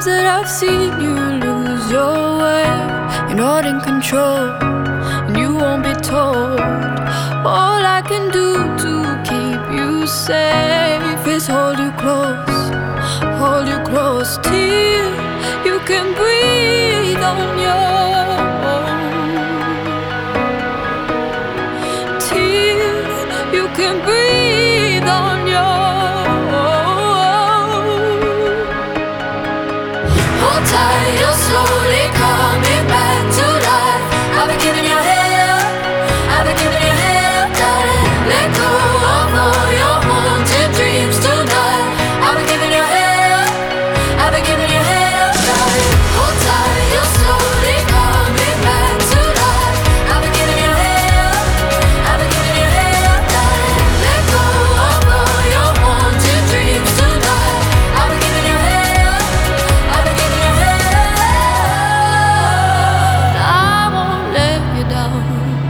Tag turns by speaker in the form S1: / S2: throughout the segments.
S1: times that I've seen you lose your way. You're not in control, and you won't be told. All I can do to keep you safe is hold you close till you can breathe on your own. Till you can breathe on your own. Hold tight, you're slowly coming back to life. I've been giving you hell, I've been giving you hell, darling. Let go of all your haunted dreams tonight. I've been giving you hell, I've been giving you hell, darling. Hold tight, you're slowly coming back to life. I've been giving you hell, I've been giving you hell, darling. Let go of all your haunted dreams tonight. I've been giving you hell, I've been giving you hell. I won't let you down.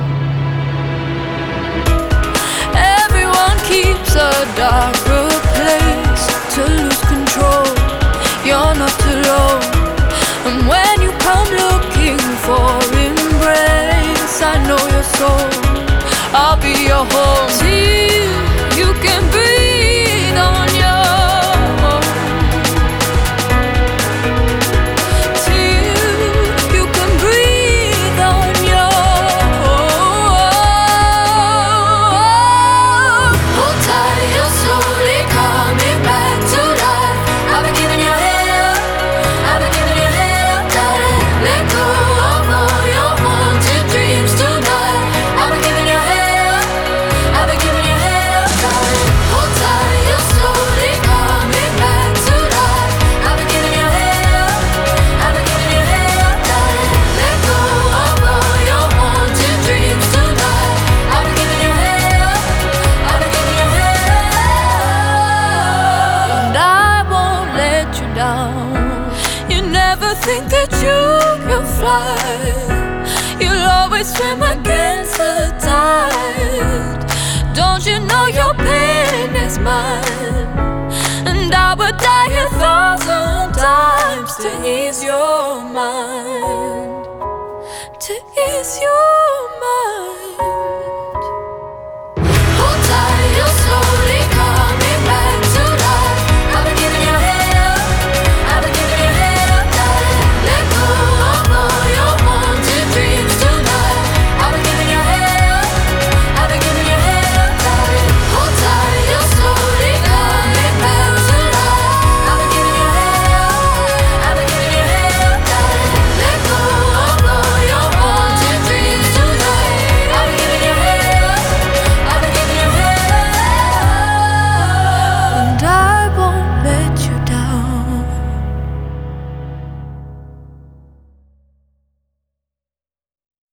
S1: Everyone keeps a darker place to lose control. You're not alone. And when you come looking for embrace, I know your soul. I'll be your home till you can breathe on your own. Till you can breathe on your own. Hold tight, you're slowly coming back to life. I've been giving you hell, I've been giving you hell, darling. Let go of all your haunted dreams tonight. I've been giving you hell, I've been giving you hell, darling. Hold tight, you're slowly coming back to life. I've been giving you hell, I've been giving you hell, darling. Let go of all your haunted dreams tonight. I've been giving you hell, I've been giving you hell, and I won't let you down. You never think that you can fly. You'll always swim against the tide. Don't you know your pain is mine? And I would die 1,000 times to ease your mind. To ease your mind.